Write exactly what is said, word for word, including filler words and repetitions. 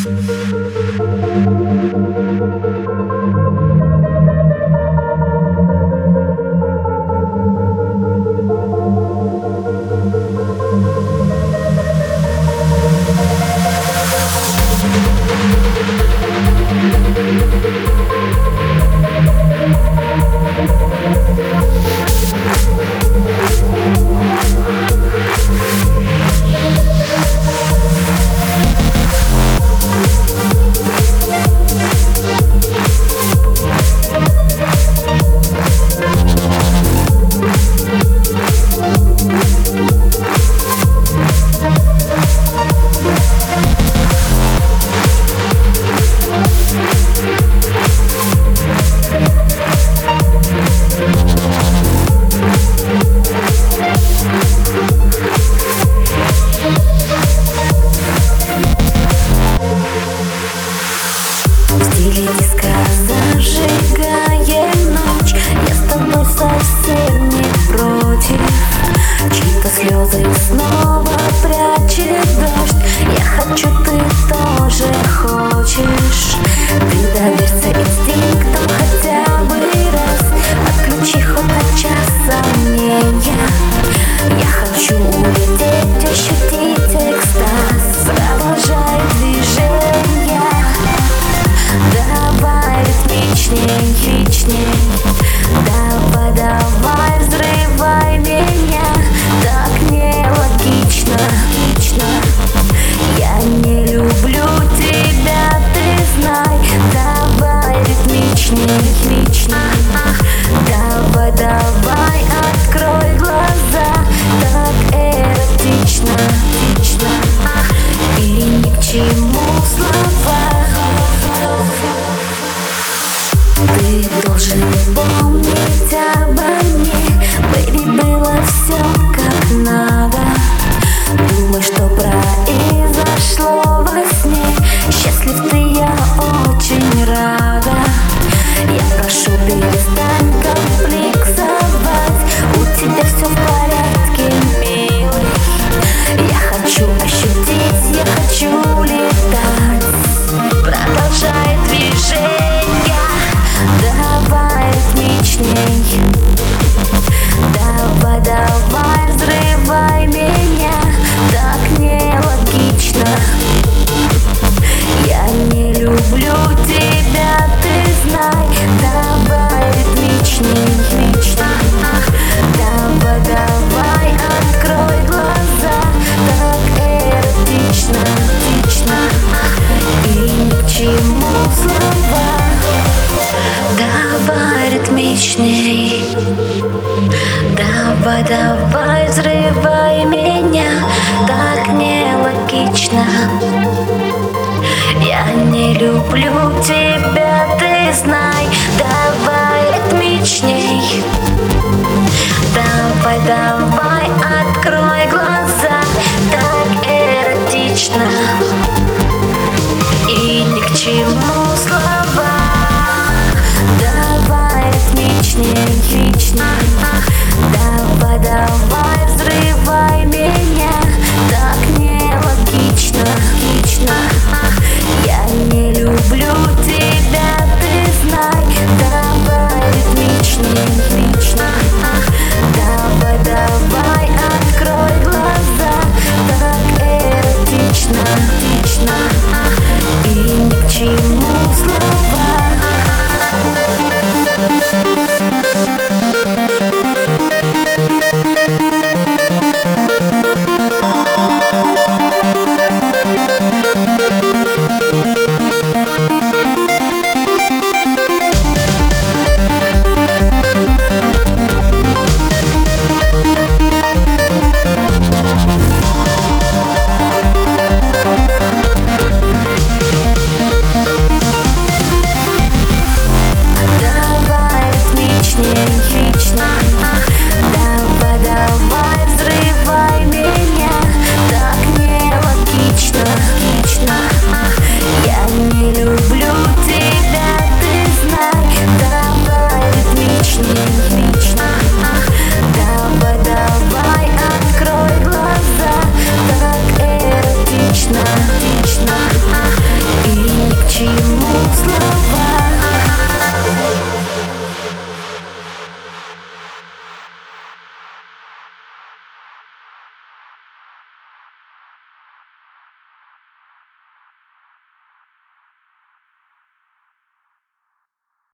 Диска зажигаем ночь, я с тобой совсем не против. Чьи-то слезы снова прячет дождь, я хочу, ты тоже хочешь. Ты доверься инстинктам хотя бы раз, отключи хоть на час сомнения. Я хочу улететь, ощутить экстаз, продолжай движение. Давай ритмичней, ритмичней, давай, давай, взрывай меня. Так нелогично, логично. Я не люблю тебя, ты знай. Давай ритмичней, ритмичней, давай, давай, открой глаза. Так эротично, эротично, и ни к чему слова. Ты должен помнить обо мне, бэйби, было все как надо. Думай, что произошло во сне, счастлив ты, я очень рада. Я прошу, перестань комплексовать, у тебя все в порядке, милый. Я хочу ощутить, я хочу летать, продолжай движение. Давай ритмичней, давай, давай, взрывай меня. Так нелогично, я не люблю тебя, ты знай. Давай ритмичней, ритмичней, давай, давай, открой глаза. Так эротично, эротично, и ни к чему слова. Давай ритмичней, давай, давай, взрывай меня. Так нелогично, я не люблю тебя, ты знай. Давай ритмичней, давай, давай, открой глаза.